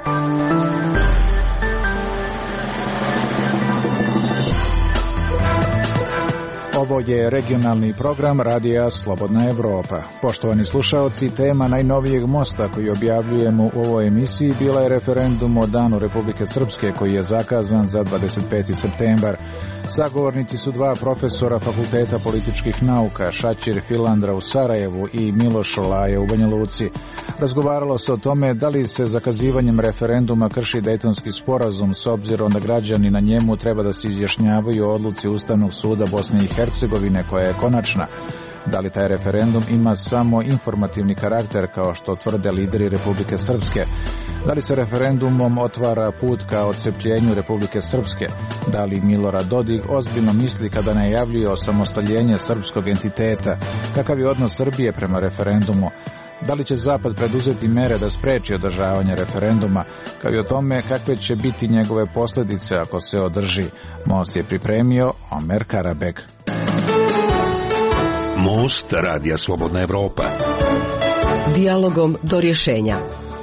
Ovo je regionalni program Radija Slobodna Evropa. Poštovani slušaoci, tema najnovijeg mosta koji objavljujemo u ovoj emisiji bila je referendum o Danu Republike Srpske koji je zakazan za 25. septembar. Sagovornici su dva profesora Fakulteta političkih nauka, Šaćir Filandra u Sarajevu i Miloš Olaja u Banja Luci. Razgovaralo se o tome da li se zakazivanjem referenduma krši Dejtonski sporazum s obzirom da građani na njemu treba da se izjašnjavaju o odluci Ustavnog suda Bosne i Hercegovine koja je konačna. Da li taj referendum ima samo informativni karakter kao što tvrde lideri Republike Srpske? Da li se referendumom otvara put ka odcepljenju Republike Srpske? Da li Milorad Dodik ozbiljno misli kada najavljuje osamostaljenje srpskog entiteta? Kakav je odnos Srbije prema referendumu? Da li će Zapad preduzeti mere da spreči održavanje referenduma, kao i o tome kakve će biti njegove posljedice ako se održi? Most je pripremio Omer Karabek. Most Radija Slobodna Evropa. Dijalogom do rješenja.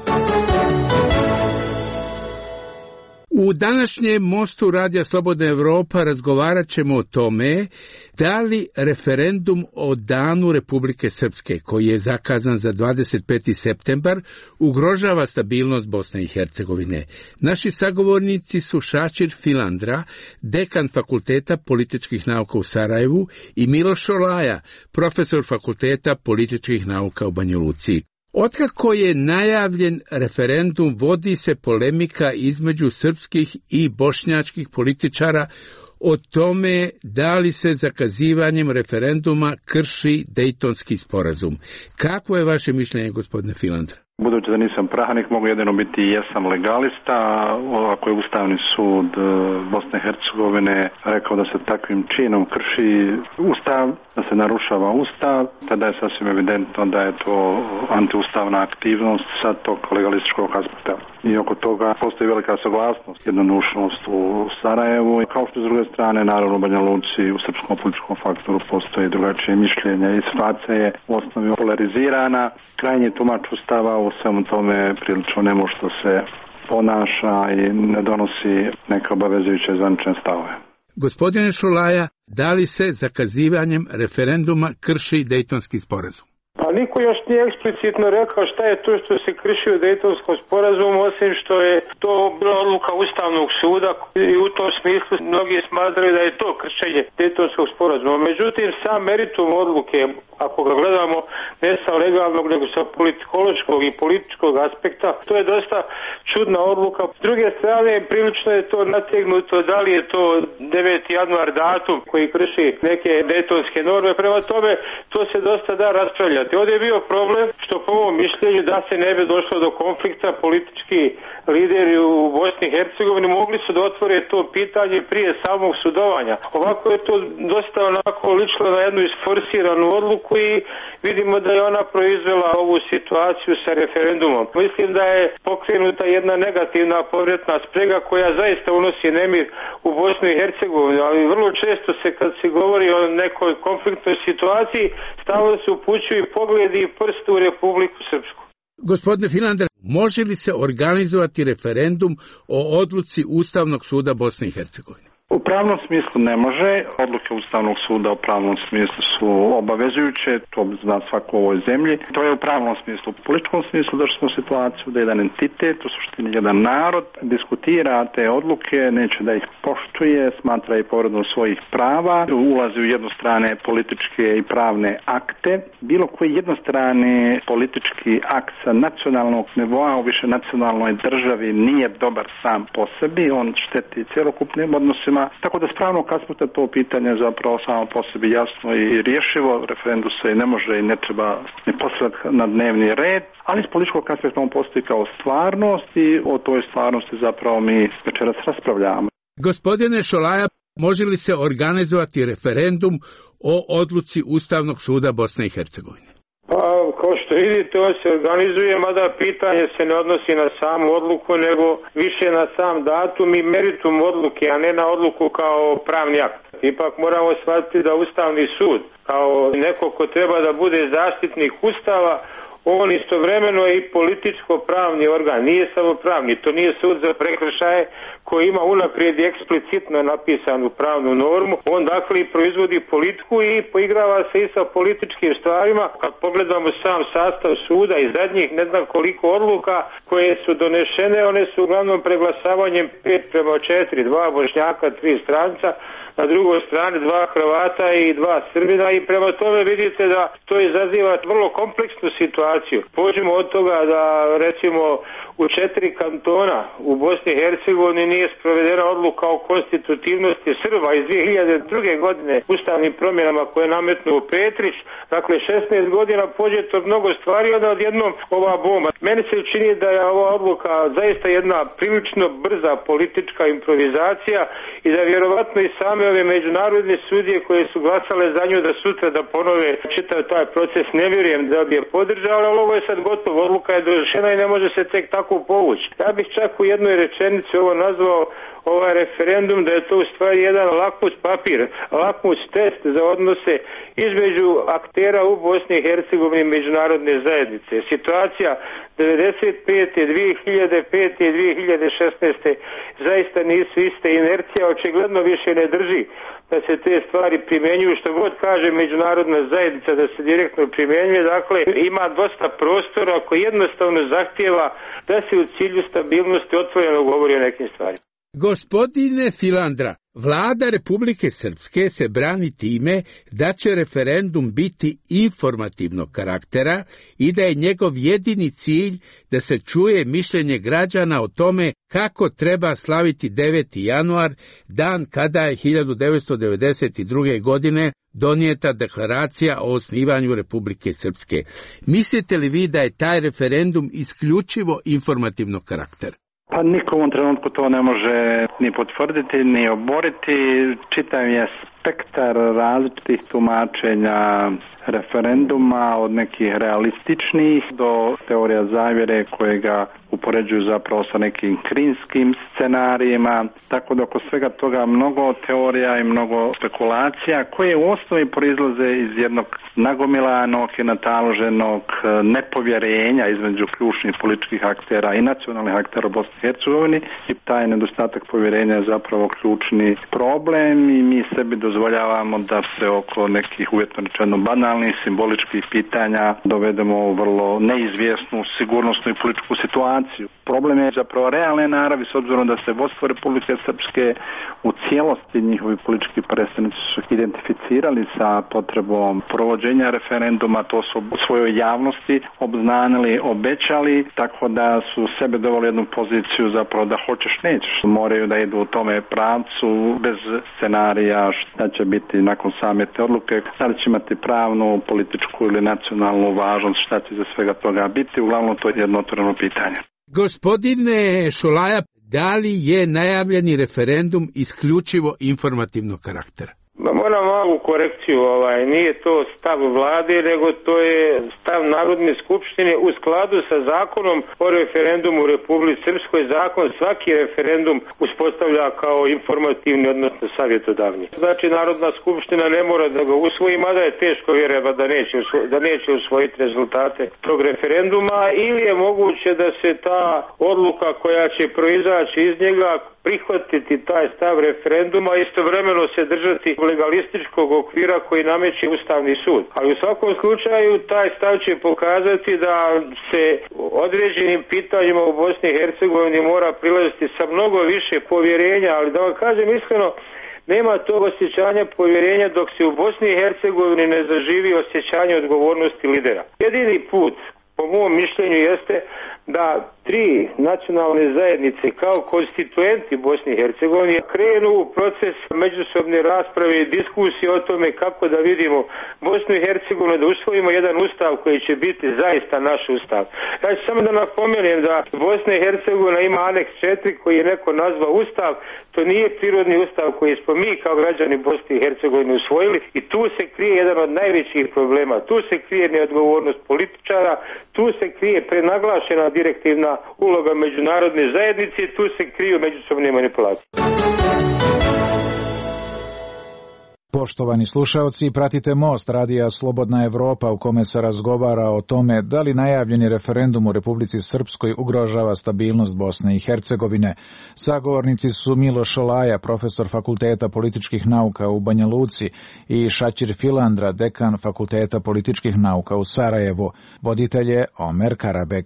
U današnjem mostu Radija Slobodna Evropa razgovarat ćemo o tome da li referendum o Danu Republike Srpske, koji je zakazan za 25. septembar, ugrožava stabilnost Bosne i Hercegovine. Naši sagovornici su Šaćir Filandra, dekan Fakulteta političkih nauka u Sarajevu, i Miloš Olaja, profesor Fakulteta političkih nauka u Banja Luci. Otkako je najavljen referendum, vodi se polemika između srpskih i bošnjačkih političara o tome da li se zakazivanjem referenduma krši Dejtonski sporazum. Kako je vaše mišljenje, gospodine Filandra? Budući da nisam pravnik, mogu jedino biti jesam legalista. Ako je Ustavni sud Bosne i Hercegovine rekao da se takvim činom krši Ustav, da se narušava Ustav, tada je sasvim evidentno da je to antiustavna aktivnost sa tog legalističkog aspekta. I oko toga postoji velika saglasnost, jednodušnost u Sarajevu, kao što s druge strane, naravno u Banja Luci, u srpskom političkom faktoru postoji drugačije mišljenje i situacija je u osnovi polarizirana. Krajnji tumač Ustava u svemu tome prilično nemoćno se ponaša i ne donosi neke obavezujuće zvanične stavove. Gospodine Šolaja, da li se zakazivanjem referenduma krši Dejtonski sporazum? Pa niko još nije eksplicitno rekao šta je to što se krši u Dejtonskom sporazumu, osim što je to bila odluka Ustavnog suda i u tom smislu mnogi smatraju da je to kršenje Dejtonskog sporazuma. Međutim, sam meritum odluke, ako ga gledamo ne sa legalnog nego sa politikološkog i političkog aspekta, to je dosta čudna odluka. S druge strane, prilično je to nategnuto da li je to 9. januar datum koji krši neke dejtonske norme, prema tome to se dosta da raspravljati. Ovdje je bio problem što po mom mišljenju da se ne bi došlo do konflikta, politički lideri u Bosni i Hercegovini mogli su da otvore to pitanje prije samog sudovanja. Ovako je to dosta onako ličilo na jednu isforsiranu odluku i vidimo da je ona proizvela ovu situaciju sa referendumom. Mislim da je pokrenuta jedna negativna povratna sprega koja zaista unosi nemir u Bosnu i Hercegovini, ali vrlo često se kad se govori o nekoj konfliktnoj situaciji stalno se upućuju pogledi i prst u Republiku Srpsku. Gospodine Filandar, može li se organizovati referendum o odluci Ustavnog suda Bosne i Hercegovine? U pravnom smislu ne može. Odluke Ustavnog suda u pravnom smislu su obavezujuće, to zna svako u ovoj zemlji. To je u pravnom smislu. U političkom smislu došli smo u situaciju da jedan entitet, u suštini jedan narod, diskutira te odluke, neće da ih poštuje, smatra i povredom svojih prava, ulazi u jednostrane političke i pravne akte. Bilo koji jednostrani politički akt sa nacionalnog nivoa u više nacionalnoj državi nije dobar sam po sebi, on šteti cjelokupnim odnosima. Tako da s pravnog aspekta to pitanje zapravo samo po sebi jasno i rješivo. Referendum se ne može i ne treba ni postaviti na dnevni red, ali s političkog aspekta on postoji kao stvarnost i o toj stvarnosti zapravo mi večeras raspravljamo. Gospodine Šolaja, može li se organizovati referendum o odluci Ustavnog suda Bosne i Hercegovine? Pa, kao što vidite, on se organizuje, mada pitanje se ne odnosi na samu odluku, nego više na sam datum i meritum odluke, a ne na odluku kao pravni akt. Ipak moramo shvatiti da Ustavni sud, kao neko ko treba da bude zaštitnik Ustava, on istovremeno je i političko-pravni organ, nije samo pravni, to nije sud za prekršaje koji ima unaprijed eksplicitno napisanu pravnu normu, on dakle i proizvodi politiku i poigrava se i sa političkim stvarima. Kad pogledamo sam sastav suda i zadnjih ne znam koliko odluka koje su donešene, one su uglavnom preglasavanjem 5:4, 2 Bošnjaka, 3 stranca, na drugoj strani 2 Hrvata i 2 Srbina i prema tome vidite da to izaziva vrlo kompleksnu situaciju. Pođimo od toga da recimo u 4 kantona u Bosni i Hercegovini nije sprovedena odluka o konstitutivnosti Srba iz 2002. godine ustavnim promjenama koje je nametnuo Petrić. Dakle, 16 godina pođeto mnogo stvari, onda odjednom ova bomba. Meni se čini da je ova odluka zaista jedna prilično brza politička improvizacija i da vjerovatno i same ove međunarodne sudije koje su glasale za nju da sutra da ponove čitav taj proces, ne vjerujem da bi je podržali, ali ovo je sad gotovo, odluka je došena i ne može se tek tako povući. Ja bih čak u jednoj rečenici ovo nazvao ovaj referendum da je to u stvari jedan lakmus papir, lakmus test za odnose između aktera u Bosni i Hercegovini i međunarodne zajednice. Situacija 95. 2005. i 2016. zaista nisu iste, inercija očigledno više ne drži da se te stvari primjenjuju, što god kaže međunarodna zajednica da se direktno primjenjuje, dakle ima dosta prostora koji jednostavno zahtijeva da se u cilju stabilnosti otvoreno govori o nekim stvarima. Gospodine Filandra, Vlada Republike Srpske se brani time da će referendum biti informativnog karaktera i da je njegov jedini cilj da se čuje mišljenje građana o tome kako treba slaviti 9. januar, dan kada je 1992. godine donijeta deklaracija o osnivanju Republike Srpske. Mislite li vi da je taj referendum isključivo informativnog karaktera? Pa niko u ovom trenutku to ne može ni potvrditi, ni oboriti. Čitav je spektar različitih tumačenja referenduma, od nekih realističnih do teorija zavjere koje ga upoređuju zapravo sa nekim krinskim scenarijima, tako da oko svega toga mnogo teorija i mnogo spekulacija koje u osnovi proizlaze iz jednog nagomilanog i nataloženog nepovjerenja između ključnih političkih aktera i nacionalnih aktera u Bosni i Hercegovini, i taj nedostatak povjerenja je zapravo ključni problem i mi sebi dozvoljavamo da se oko nekih uvjetno rečeno banalnih simboličkih pitanja dovedemo u vrlo neizvjesnu sigurnosnu i političku situaciju. Problem je zapravo realne naravi s obzirom da se vodstvo Republike Srpske u cijelosti njihovi politički predstavnici su identificirali sa potrebom provođenja referenduma, to su u svojoj javnosti obznanili, obećali, tako da su sebe doveli jednu poziciju zapravo da hoćeš nećeš. Moraju da idu u tome pravcu bez scenarija šta će biti nakon same te odluke, da li će imati pravnu, političku ili nacionalnu važnost, šta će za svega toga biti, uglavnom to je jedno otvoreno pitanje. Gospodine Šolaja, da li je najavljeni referendum isključivo informativnog karaktera? Moram malu korekciju, nije to stav vlade, nego to je stav Narodne skupštine u skladu sa zakonom o referendumu u Republici Srpskoj. Zakon svaki referendum uspostavlja kao informativni, odnosno savjetodavni. Znači Narodna skupština ne mora da ga usvoji, mada je teško vjerojatno da neće usvojiti rezultate tog referenduma, ili je moguće da se ta odluka koja će proizaći iz njega prihvatiti taj stav referenduma, istovremeno se držati legalističkog okvira koji nameće Ustavni sud. Ali u svakom slučaju taj stav će pokazati da se određenim pitanjima u Bosni i Hercegovini mora prilaziti sa mnogo više povjerenja, ali da vam kažem iskreno, nema tog osjećanja povjerenja dok se u Bosni i Hercegovini ne zaživi osjećanje odgovornosti lidera. Jedini put, po mom mišljenju, jeste da 3 nacionalne zajednice kao konstituenti Bosne i Hercegovine krenu u proces međusobne rasprave i diskusije o tome kako da vidimo Bosnu i Hercegovinu, da usvojimo jedan ustav koji će biti zaista naš ustav. Ja ću samo da napomenem da Bosna i Hercegovina ima aneks 4 koji je neko nazvao ustav. To nije prirodni ustav koji smo mi kao građani Bosne i Hercegovine usvojili i tu se krije jedan od najvećih problema. Tu se krije neodgovornost političara, tu se krije prenaglašena direktivna uloga međunarodne zajednice i tu se kriju međusobne manipulacije. Poštovani slušaoci, pratite Most radija Slobodna Evropa u kome se razgovara o tome da li najavljeni referendum u Republici Srpskoj ugrožava stabilnost Bosne i Hercegovine. Sagovornici su Miloš Šolaja, profesor Fakulteta političkih nauka u Banja Luci, i Šačir Filandra, dekan Fakulteta političkih nauka u Sarajevu. Voditelj je Omer Karabek.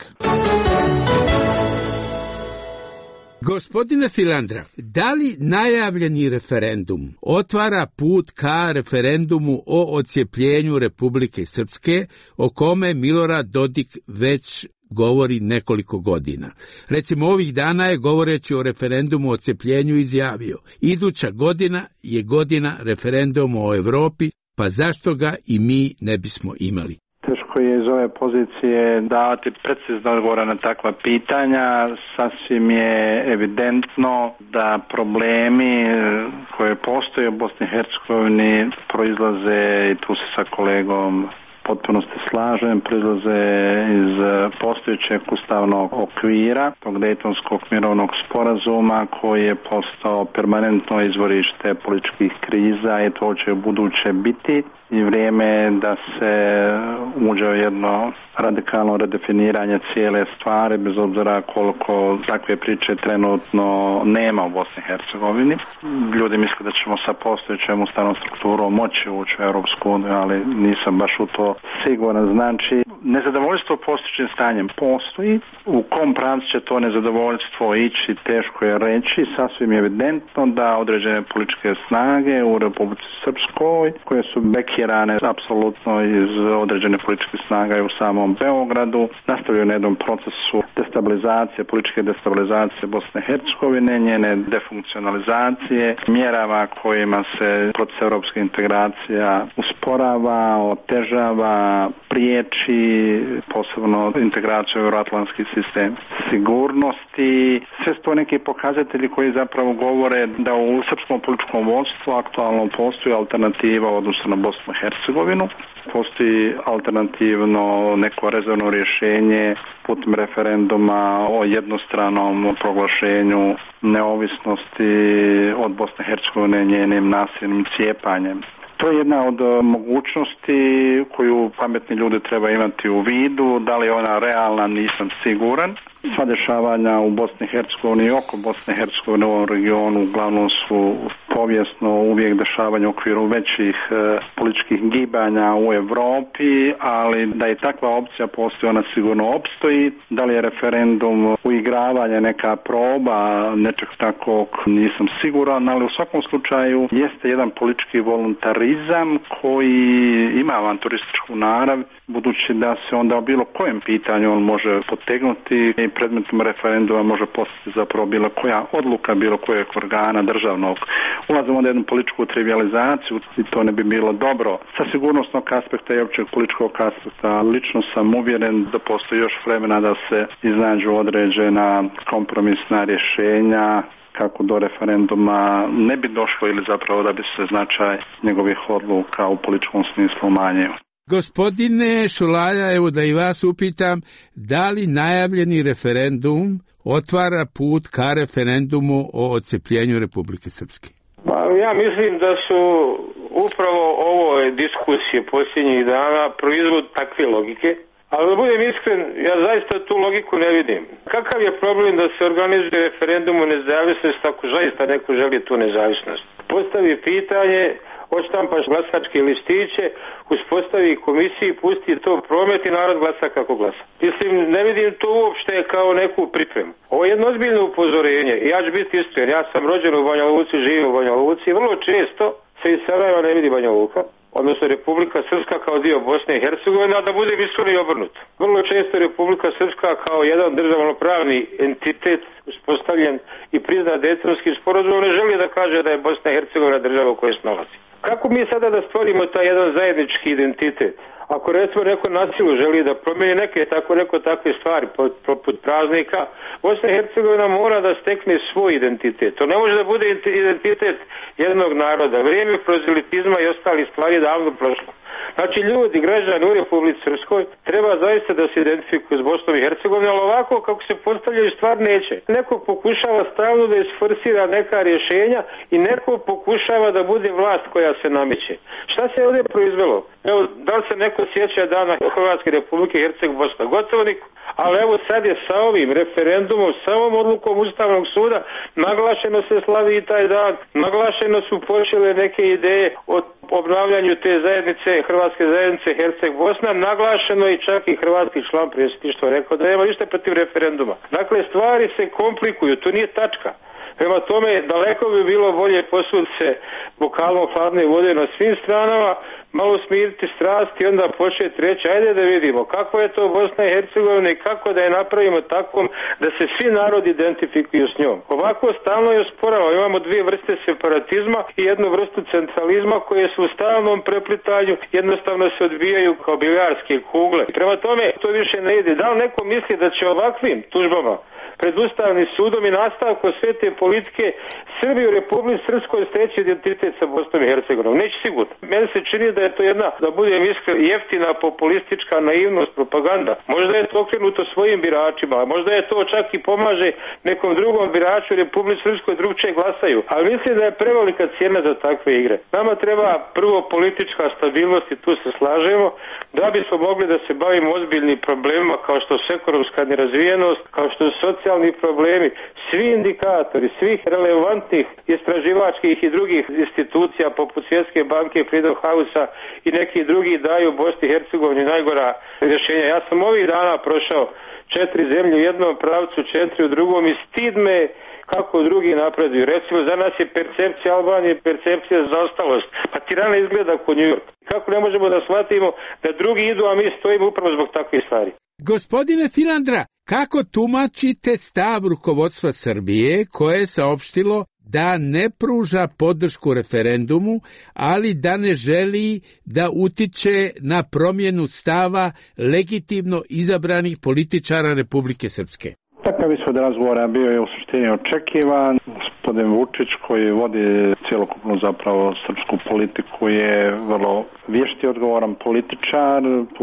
Gospodine Filandra, da li najavljeni referendum otvara put ka referendumu o odcijepljenju Republike Srpske, o kome Milorad Dodik već govori nekoliko godina? Recimo, ovih dana je, govoreći o referendumu o odcijepljenju, izjavio: iduća godina je godina referenduma o Evropi, pa zašto ga i mi ne bismo imali? Teško je iz ove pozicije davati precizno odgovore na takva pitanja. Sasvim je evidentno da problemi koje postoje u Bosni i Hercegovini proizlaze, i tu se sa kolegom potpuno se slažem, proizlaze iz postojećeg ustavnog okvira, tog Dejtonskog mirovnog sporazuma koji je postao permanentno izvorište političkih kriza i to će u buduće biti. I vrijeme je da se uđe u jedno radikalno redefiniranje cijele stvari, bez obzira koliko takve priče trenutno nema u Bosni i Hercegovini. Ljudi misle da ćemo sa postojećom ustavnom strukturom moći ući u Europsku uniju, ali nisam baš u to siguran. Znači, nezadovoljstvo postojećim stanjem postoji. U kom pravcu će to nezadovoljstvo ići, teško je reći. Sasvim je evidentno da određene političke snage u Republici Srpskoj, koje su bekirane apsolutno iz određene političke snaga i u samom Beogradu, nastavljaju na jednom procesu destabilizacije, političke destabilizacije Bosne i Hercegovine, njene defunkcionalizacije, mjerama kojima se proces europske integracija usporava, otežava, priječi, posebno integraciju u euroatlantski sistem sigurnosti. Sve su to neki pokazatelji koji zapravo govore da u srpskom političkom vodstvu aktualno postoji alternativa u odnosu na Bosnu i Hercegovinu. Postoji alternativno neko rezervno rješenje putem referenduma o jednostranom proglašenju neovisnosti od Bosne i Hercegovine njenim nasilnim cijepanjem. To je jedna od mogućnosti koju pametni ljudi treba imati u vidu. Da li je ona realna, nisam siguran. Sva dešavanja u Bosni i Hercegovini i oko Bosne i Hercegovine u ovom regionu uglavnom su povijesno uvijek dešavanja u okviru većih političkih gibanja u Europi, ali da i takva opcija postoji, ona sigurno opstoji. Da li je referendum uigravanje, neka proba nečeg takvog, nisam siguran, ali u svakom slučaju jeste jedan politički voluntarizam koji ima avanturističku narav, budući da se onda o bilo kojem pitanju on može potegnuti i predmetom referenduma može postati zapravo bilo koja odluka bilo kojeg organa državnog. Ulazimo u jednu političku trivializaciju i to ne bi bilo dobro. Sa sigurnosnog aspekta i općeg političkog aspekta lično sam uvjeren da postoji još vremena da se iznađu određena kompromisna rješenja kako do referenduma ne bi došlo ili zapravo da bi se značaj njegovih odluka u političkom smislu umanjio. Gospodine Šolaja, evo da i vas upitam, da li najavljeni referendum otvara put ka referendumu o odcepljenju Republike Srpske? Pa ja mislim da su upravo ove diskusije posljednjih dana proizvod takve logike, ali da budem iskren, ja zaista tu logiku ne vidim. Kakav je problem da se organizuje referendum o nezavisnosti ako zaista neko želi tu nezavisnost? Postavi pitanje, odštampaš glasačke listiće, uspostavi komisiju, pusti to promet i narod glasa kako glasa. Mislim, ne vidim to uopšte kao neku pripremu. Ovo je jedno ozbiljno upozorenje i ja ću biti iskren, ja sam rođen u Banja Luci, živim u Banja Luci i vrlo često se iz Sarajeva ne vidi Banja Luka, odnosno Republika Srpska kao dio Bosne i Hercegovine, a da budem iskren i obrnuto. Vrlo često Republika Srpska kao jedan državnopravni entitet uspostavljen i priznat Dejtonskim sporazumom ne želi da kaže da je Bosna i Hercegovina država u kojoj se nalazi. Kako mi sada da stvorimo taj jedan zajednički identitet? Ako recimo neko na silu želi da promijeni neko takve stvari poput praznika, Bosna i Hercegovina mora da stekne svoj identitet. To ne može da bude identitet jednog naroda. Vrijeme prozelitizma i ostali stvari davno prošlo. Znači ljudi, građani u Republici Srpskoj treba zaista da se identifikuju s Bosnom i Hercegovinom, ali ovako kako se postavljaju stvar neće. Neko pokušava stalno da isforsira neka rješenja i neko pokušava da bude vlast koja se nameće. Šta se ovdje proizvelo? Evo, da li se neko sjeća dana Hrvatske Republike Herceg Bosna? Gotovo niko. Ali evo sad je sa ovim referendumom, sa ovom odlukom Ustavnog suda naglašeno se slavi i taj dan, naglašeno su počele neke ideje o obnavljanju te zajednice, Hrvatske zajednice Herceg Bosna, naglašeno i čak i hrvatski član predsjedništva rekao da nema ništa protiv referenduma. Dakle, stvari se komplikuju, to nije tačka. Prema tome, daleko bi bilo bolje posuditi se bokalom hladne vode na svim stranama, malo smiriti strasti i onda početi reći, ajde da vidimo kako je to Bosna i Hercegovina i kako da je napravimo takvom da se svi narodi identifikuju s njom. Ovako stalno je osporava, imamo dvije vrste separatizma i jednu vrstu centralizma koje su u stalnom preplitanju, jednostavno se odbijaju kao bilijarske kugle. Prema tome, to više ne ide. Da li neko misli da će ovakvim tužbama pred Ustavnim sudom i nastavkom sve te politike Srbi u Republici Srpskoj steći identitet sa Bosnom i Hercegovinom? Neće sigurno. Meni se čini da je to jedna, da budem iskren, jeftina populistička naivnost, propaganda. Možda je to okrenuto svojim biračima, možda je to čak i pomaže nekom drugom biraču u Republici Srpskoj, drugčije glasaju. Ali mislim da je prevelika cijena za takve igre. Nama treba prvo politička stabilnost i tu se slažemo, da bismo mogli da se bavimo ozbiljnim problemima kao što su ekonomska nerazvijenost, kao što su socijalni problemi, svi indikatori, svih relevantnih istraživačkih i drugih institucija poput Svjetske banke, Freedom House-a i neki drugi daju Bosni i Hercegovini najgora rješenja. Ja sam ovih dana prošao 4 zemlje u jednom pravcu, 4 u drugom i stid me kako drugi napreduju. Recimo, za nas je percepcija Albanije, percepcija zaostalost. Pa Tirana izgleda kao New York. Kako ne možemo da shvatimo da drugi idu, a mi stojimo upravo zbog takvih stvari? Gospodine Filandra, kako tumačite stav rukovodstva Srbije koje je saopštilo da ne pruža podršku referendumu, ali da ne želi da utiče na promjenu stava legitimno izabranih političara Republike Srpske? Takav ishod razgovora bio je u suštini očekivan. Gospodin Vučić, koji vodi cjelokupnu zapravo srpsku politiku, je vrlo vješti odgovoran političar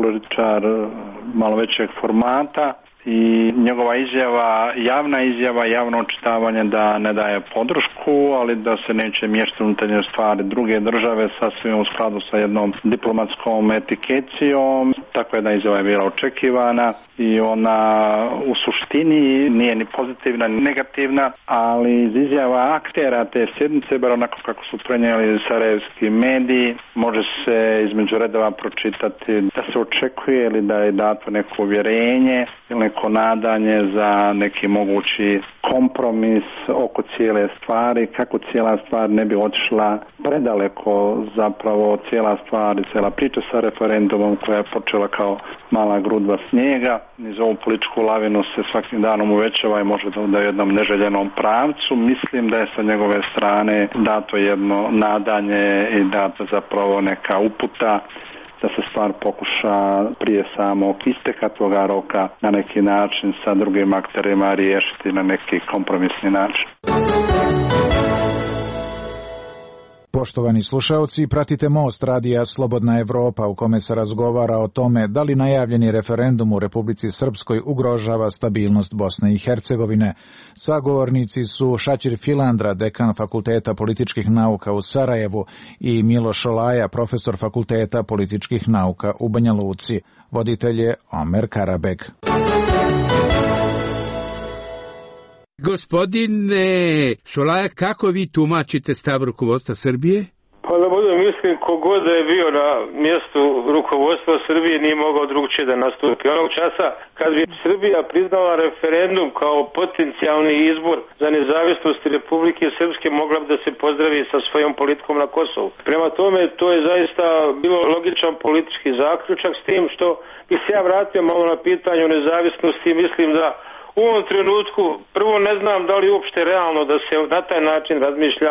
malo većeg formata i njegova izjava, javno očitavanje da ne daje podršku, ali da se neće miješati unutarnje stvari druge države sasvim u skladu sa jednom diplomatskom etikecijom. Takva jedna izjava je bila očekivana i ona u suštini nije ni pozitivna ni negativna, ali iz izjava aktera te sjednice, bar onako kako su prenijeli sarajevski mediji, može se između redova pročitati da se očekuje ili da je dato neko uvjerenje ili neko nadanje za neki mogući kompromis oko cijele stvari, kako cijela stvar ne bi otišla predaleko, zapravo cijela stvar i cijela priča sa referendumom koja je počela kao mala grudva snijega. Niz ovu političku lavinu se svakim danom uvećava i može da u jednom neželjenom pravcu. Mislim da je sa njegove strane dato jedno nadanje i dato zapravo neka uputa da se stvar pokuša prije samog isteka toga roka na neki način sa drugim akterima riješiti na neki kompromisni način. Poštovani slušaoci, pratite Most radija Slobodna Evropa u kome se razgovara o tome da li najavljeni referendum u Republici Srpskoj ugrožava stabilnost Bosne i Hercegovine. Sagovornici su Šačir Filandra, dekan Fakulteta političkih nauka u Sarajevu, i Miloš Olaja, profesor Fakulteta političkih nauka u Banja Luci. Voditelj je Omer Karabeg. Gospodine Šolaja, kako vi tumačite stav rukovodstva Srbije? Pa da budem iskren, kogod da je bio na mjestu rukovodstva Srbije nije mogao drugčije da nastupi. Onog časa kad bi Srbija priznala referendum kao potencijalni izbor za nezavisnost Republike Srpske, mogla bi da se pozdravi sa svojom politikom na Kosovu. Prema tome, to je zaista bilo logičan politički zaključak, s tim što bi se ja vratio malo na pitanju nezavisnosti. Mislim da u ovom trenutku prvo ne znam da li uopšte realno da se na taj način razmišlja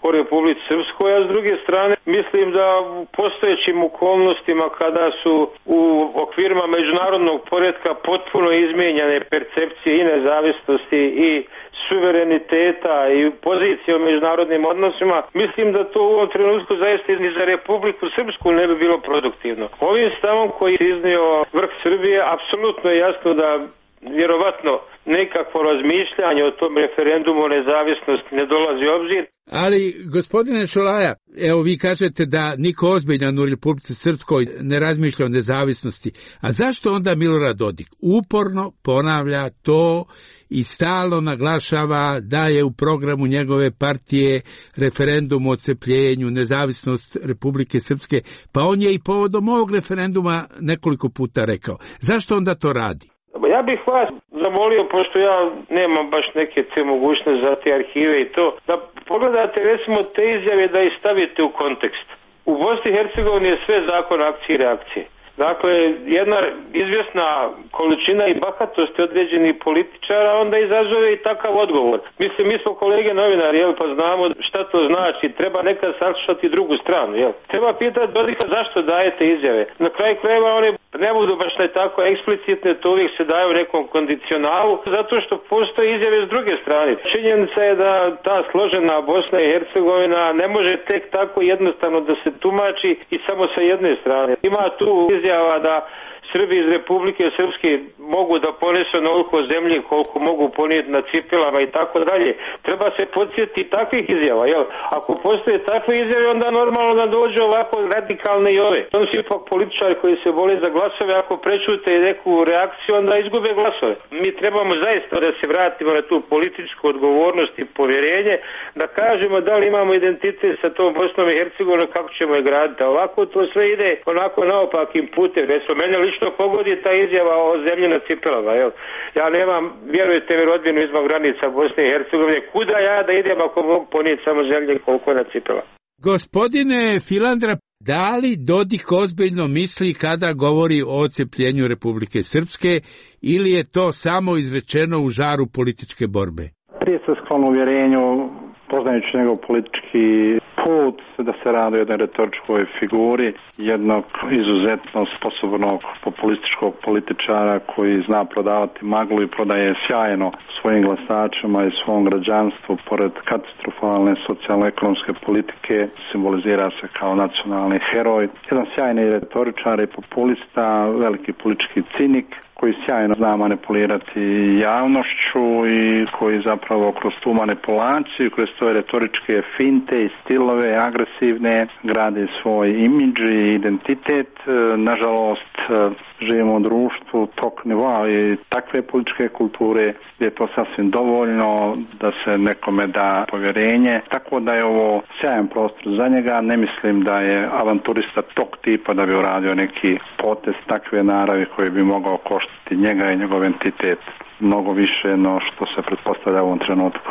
o Republici Srpskoj, a s druge strane mislim da u postojećim okolnostima kada su u okvirima međunarodnog poretka potpuno izmijenjane percepcije i nezavisnosti i suvereniteta i pozicije u međunarodnim odnosima, mislim da to u ovom trenutku zaista ni za Republiku Srpsku ne bi bilo produktivno. Ovim stavom koji je iznio vrh Srbije, apsolutno je jasno da vjerovatno nekakvo razmišljanje o tom referendumu o nezavisnosti ne dolazi u obzir. Ali, gospodine Šolaja, evo vi kažete da niko ozbiljan u Republici Srpskoj ne razmišlja o nezavisnosti. A zašto onda Milorad Dodik uporno ponavlja to i stalno naglašava da je u programu njegove partije referendum o odcepljenju, nezavisnost Republike Srpske, pa on je i povodom ovog referenduma nekoliko puta rekao. Zašto onda to radi? Ja bih vas zamolio, pošto ja nemam baš neke te mogućnosti za te arhive i to, da pogledate recimo te izjave da ih stavite u kontekst. U Bosni i Hercegovini je sve zakon akcije i reakcije. Dakle, jedna izvjesna količina i bahatosti određenih političara onda izazove i takav odgovor. Mislim, mi smo kolege novinari, pa znamo šta to znači. Treba nekad saslušati drugu stranu, Treba pitati Dodika zašto dajete izjave. Na kraju krajeva one ne budu baš tako eksplicitne, to uvijek se daje u nekom kondicionalu, zato što postoje izjave s druge strane. Činjenica je da ta složena Bosna i Hercegovina ne može tek tako jednostavno da se tumači i samo sa jedne strane. Ima tu izjava da Srbi iz Republike Srpske mogu da ponesu onoliko zemlje koliko mogu ponijeti na cipelama i tako dalje. Treba se podsjetiti takvih izjava, Ako postoje takve izjave, onda normalno da dođe ovako radikalne i ove. To su ipak političari koji se bole za glasove, ako prečute neku reakciju, onda izgube glasove. Mi trebamo zaista da se vratimo na tu političku odgovornost i povjerenje, da kažemo da li imamo identitet sa tom Bosnom i Hercegovinom, kako ćemo je graditi. A ovako to sve ide onako naopakim putem. Recimo, mene lično pogodi ta izjava o zemlji na cipelama, Ja nemam, vjerujte mi, rodbinu izvan granica Bosne i Hercegovine. Kuda ja da idem ako mogu ponijeti samo zemlje koliko je na cipelama? Gospodine Filandra, da li Dodik ozbiljno misli kada govori o odcepljenju Republike Srpske ili je to samo izrečeno u žaru političke borbe? Prije se sklon uvjerenju, poznajući njegov politički put, da se radi o jednoj retoričkoj figuri, jednog izuzetno sposobnog populističkog političara koji zna prodavati maglu i prodaje sjajno svojim glasačima i svom građanstvu. Pored katastrofalne socijalno-ekonomske politike simbolizira se kao nacionalni heroj. Jedan sjajni retoričar i populista, veliki politički cinik, koji sjajno zna manipulirati javnošću i koji zapravo kroz tu manipulaciju, kroz svoje retoričke finte i stilove agresivne gradi svoj imidž i identitet. Nažalost, živimo u društvu tog nivoa i takve političke kulture gdje je to sasvim dovoljno da se nekome da povjerenje. Tako da je ovo sjajan prostor za njega. Ne mislim da je avanturista tog tipa da bi uradio neki potez takve naravi koji bi mogao koštiti njega i njegov entitet mnogo više no što se pretpostavlja u ovom trenutku.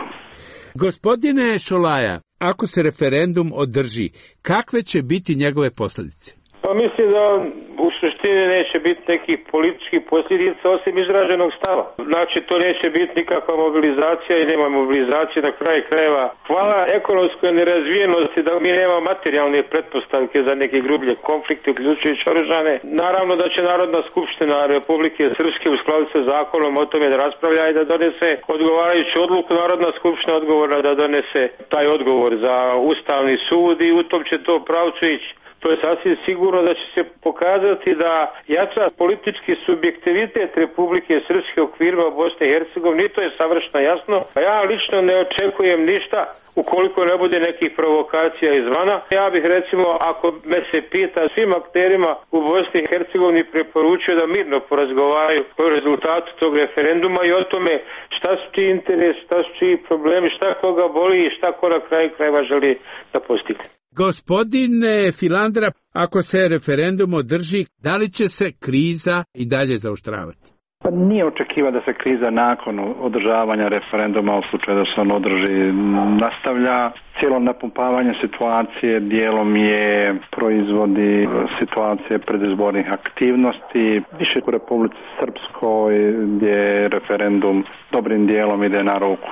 Gospodine Šolaja, ako se referendum održi, kakve će biti njegove posljedice? Pa mislim da u suštini neće biti nekih političkih posljedica osim izraženog stava. Znači to neće biti nikakva mobilizacija i nema mobilizacije na kraju krajeva. Hvala ekonomskoj nerazvijenosti da mi nemamo materijalne pretpostavke za neke grublje konflikte uključujući oružane. Naravno da će Narodna skupština Republike Srpske u skladu sa zakonom o tome da raspravlja i da donese odgovarajuću odluku. Narodna skupština odgovorna da donese taj odgovor za Ustavni sud i u tom će to pravcu ići. To je sasvim sigurno da će se pokazati da jača politički subjektivitet Republike Srpske u okvirima Bosne i Hercegovine, to je savršeno jasno. A ja lično ne očekujem ništa ukoliko ne bude nekih provokacija izvana. Ja bih recimo, ako me se pita, svim akterima u Bosni i Hercegovini preporučio da mirno porazgovaraju o rezultatu tog referenduma i o tome šta su čiji interes, šta su čiji problemi, šta koga boli i šta ko na kraju krajeva želi da postigne. Gospodine Filandra, ako se referendum održi, da li će se kriza i dalje zaoštravati? Pa nije očekiva da se kriza nakon održavanja referenduma u slučaju da se on održi nastavlja. Cijelo napumpavanje situacije dijelom je proizvodi situacije predizbornih aktivnosti. Više u Republici Srpskoj gdje je referendum dobrim dijelom ide na ruku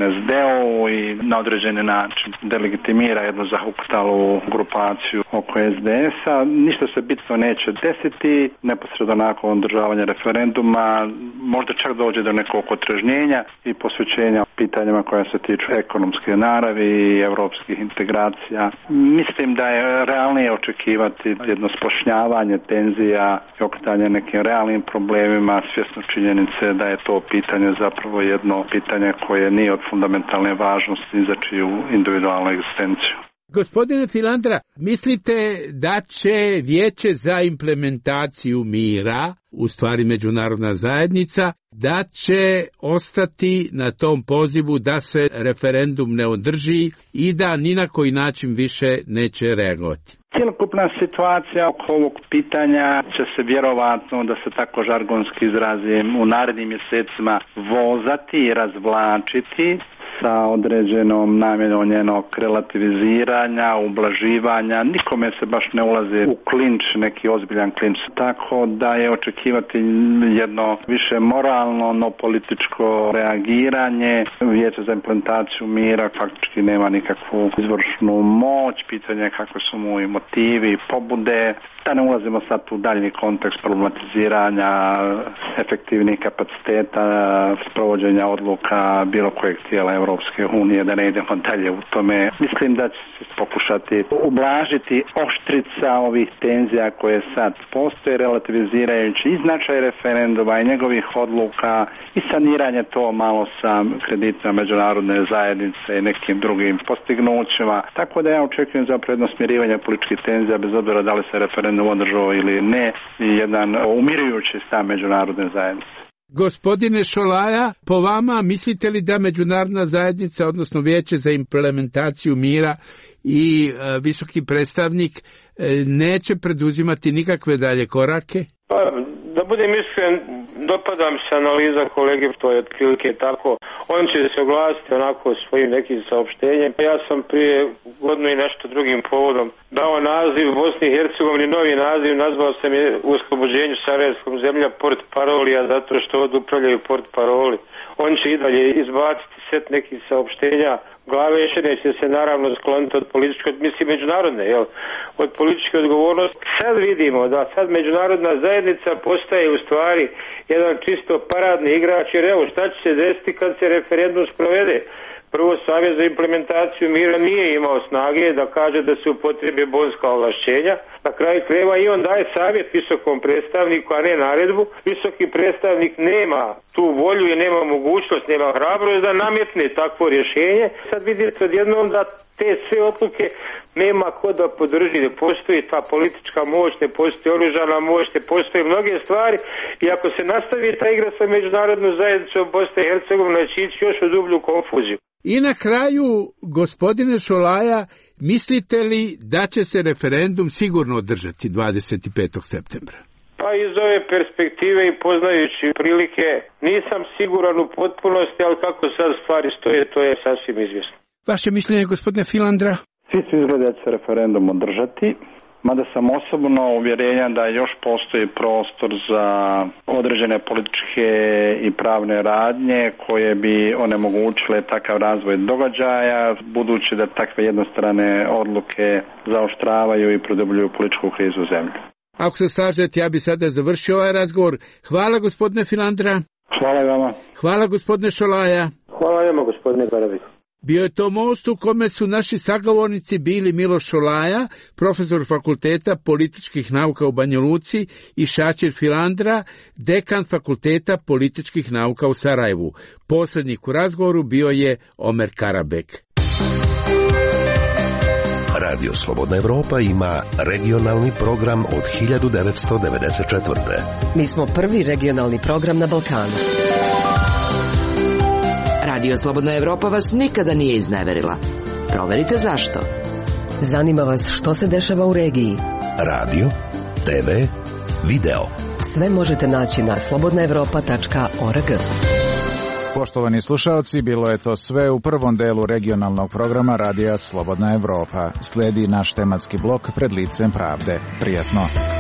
SNSD-u i na određeni način delegitimira jednu zahuktalu grupaciju oko SDS-a. Ništa se bitno neće desiti, neposredno nakon održavanja referenduma možda čak dođe do nekog otrežnjenja i posvećenja pitanjima koja se tiču ekonomske naravi i europskih integracija. Mislim da je realnije očekivati jedno spošnjavanje tenzija i okretanje nekim realnim problemima, svjesno činjenice da je to pitanje zapravo jedno pitanje koje nije od fundamentalne važnosti za čiju individualnu egzistenciju. Gospodine Filandra, mislite da će Vijeće za implementaciju mira, u stvari međunarodna zajednica, da će ostati na tom pozivu da se referendum ne održi i da ni na koji način više neće reagovati? Cjelokupna situacija oko ovog pitanja će se vjerovatno, da se tako žargonski izrazim, u narednim mjesecima vozati i razvlačiti sa određenom namjenom njenog relativiziranja, ublaživanja. Nikome se baš ne ulazi u klinč, neki ozbiljan klinč. Tako da je očekivati jedno više moralno, no političko reagiranje. Vijeće za implementaciju mira faktički nema nikakvu izvršnu moć. Pitanje je kako su mu i motivi i pobude. Da ne ulazimo sad u daljni kontekst problematiziranja efektivnih kapaciteta sprovođenja odluka bilo kojeg tijela Europske unije, da ne idemo dalje u tome. Mislim da će se pokušati ublažiti oštrica ovih tenzija koje sad postoje, relativizirajući i značaj referenduma i njegovih odluka i saniranje to malo sa kreditima međunarodne zajednice i nekim drugim postignućima. Tako da ja očekujem za predno smirivanje političkih tenzija bez obzira da li se referendum održao ili ne, i jedan umirujući stav međunarodne zajednice. Gospodine Šolaja, po vama mislite li da međunarodna zajednica, odnosno Vijeće za implementaciju mira i visoki predstavnik neće preduzimati nikakve dalje korake? Pa, da budem iskren, dopadam se analiza kolege, to je otprilike tako. On će se oglasiti onako svojim nekim saopštenjem. Ja sam prije godinu i nešto drugim povodom dao naziv Bosni i Hercegovini, novi naziv, nazvao sam je u oslobođenju Sarajevskog zemlja Port Parolija, zato što odupravljaju Port Paroli. On će i dalje izbaciti set nekih saopštenja glave, neće se naravno skloniti od političke, mislim međunarodne, od političke odgovornosti. Sad vidimo da sad međunarodna zajednica postaje u stvari jedan čisto paradni igrač, jer evo šta će se desiti kad se referendum sprovede. Prvo, Savjet za implementaciju mira nije imao snage da kaže da se upotrijebe bonska ovlašćenja. Na kraju krajeva i on daje savjet visokom predstavniku, a ne naredbu. Visoki predstavnik nema tu volju i nema mogućnost, nema hrabrost da nametne takvo rješenje. Sad vidite odjednom da te sve odluke nema ko da podrži, ne postoji ta politička moć, ne postoji oružana moć, ne postoji mnoge stvari, i ako se nastavi ta igra sa međunarodnom zajednicom, Bosna i Hercegovina će ići još u dublju konfuziju. I na kraju, gospodine Šolaja, mislite li da će se referendum sigurno održati 25. septembra? Pa iz ove perspektive i poznajući prilike nisam siguran u potpunosti, ali kako sad stvari stoje, to je sasvim izvjesno. Vaše mišljenje, gospodine Filandra? Svi su izgleda da će se referendum održati, mada sam osobno uvjerenja da još postoji prostor za određene političke i pravne radnje koje bi onemogućile takav razvoj događaja, budući da takve jednostrane odluke zaoštravaju i produbljuju političku krizu u zemlji. Ako se slažete, ja bi sada završio ovaj razgovor. Hvala, gospodine Filandra. Hvala i vama. Hvala, gospodine Šolaja. Hvala vama, gospodine Baravi. Bio je to most u kome su naši sagovornici bili Miloš Šolaja, profesor Fakulteta političkih nauka u Banja Luci, i Šačir Filandra, dekan Fakulteta političkih nauka u Sarajevu. Posrednik u razgovoru bio je Omer Karabek. Radio Slobodna Evropa ima regionalni program od 1994. Mi smo prvi regionalni program na Balkanu. Radio Slobodna Evropa vas nikada nije izneverila. Proverite zašto. Zanima vas što se dešava u regiji. Radio, TV, video. Sve možete naći na slobodnaevropa.org. Poštovani slušalci, bilo je to sve u prvom delu regionalnog programa Radija Slobodna Evropa. Slijedi naš tematski blok Pred licem pravde. Prijatno.